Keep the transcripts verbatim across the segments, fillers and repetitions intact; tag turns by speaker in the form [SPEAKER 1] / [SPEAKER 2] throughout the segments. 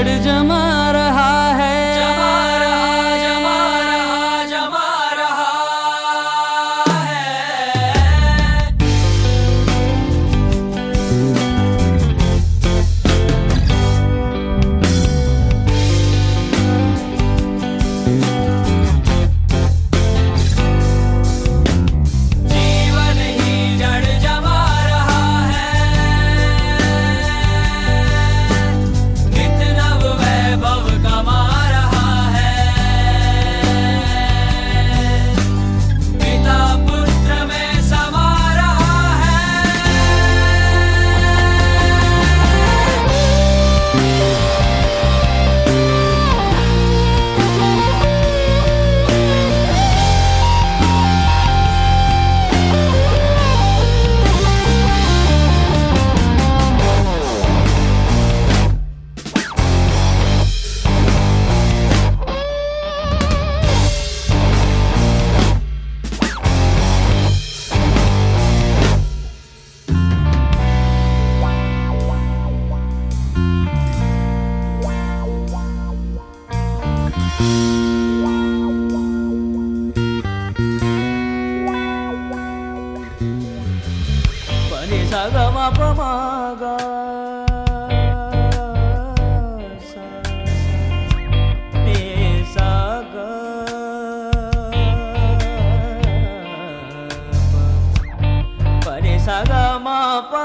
[SPEAKER 1] जड़ जमा रहा है,
[SPEAKER 2] जमा रहा जमा रहा जमा रहा है। जीवन ही जड़ जमा रहा है, कितना वैभव कमा रहा है। पिता पुत्र में समा रहा है।
[SPEAKER 1] पनि सा ग म प म ग सा नि सा ग प पनि सा ग म प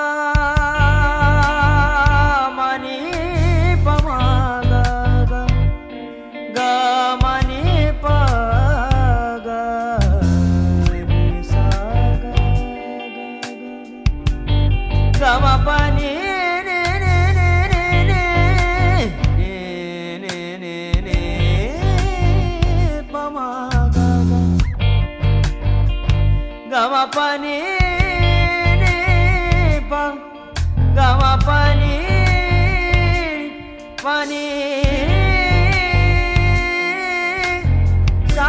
[SPEAKER 1] म नि प म ग ग ग म नि प ग नि सा ग ग म प नि नि नि नि नि नि नि नि नि प म ग ग ग म प नि नि प ग म प नि प नि सा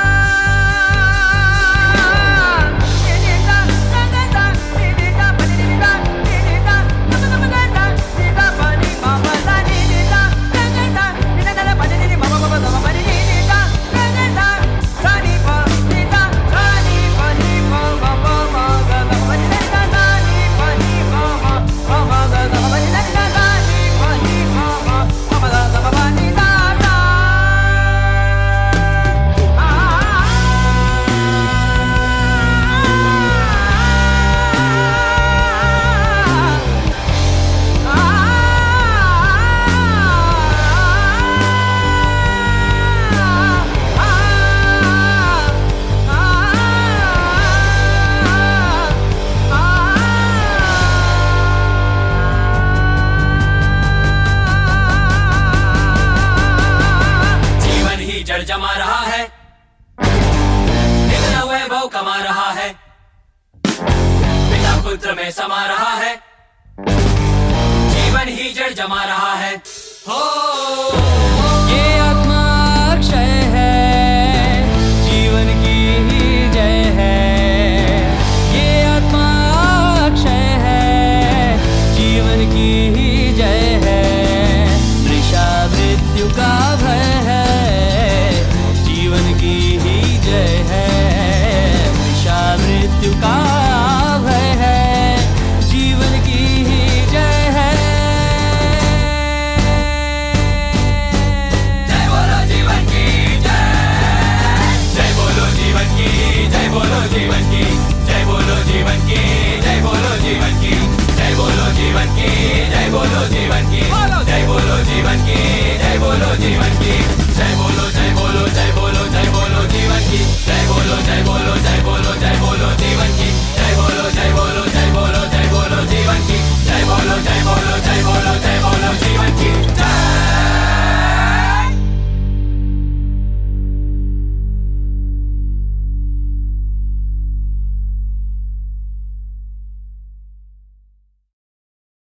[SPEAKER 1] नि नि दा दा दा दा नि नि दा प नि नि दा नि नि दा दा दा दा दा नि दा प नि प प दा नि नि दा दा दा दा नि दा दा प नि नि प प प दा प नि नि दा दा दा दा सा नि प नि दा सा नि प नि प प प म ग ग प नि दा दा दा नि प नि प म प म ग ग प नि दा दा दा नि प नि प म प म ग ग प नि दा दा आ
[SPEAKER 2] जीवन ही जड़ जमा रहा है, कितना वैभव कमा रहा है। पिता पुत्र में समा रहा है। जीवन ही जड़ जमा रहा है। हो
[SPEAKER 1] ये आत्मा अक्षय है, जीवन की ही जय है। ये आत्मा अक्षय है, जीवन की ही जय है। मृषा मृत्यु का भय है, जीवन की ही जय है। मृषा मृत्यु का भय है, जीवन की ही जय है।
[SPEAKER 2] जय बोलो जीवन की जय, जय बोलो जीवन की जय बोलो जीवन की जय बोलो जीवन की जय बोलो जीवन की जय बोलो जीवन की जय बोलो जीवन की जय बोलो जीवन की जय बोलो जीवन की जय बोलो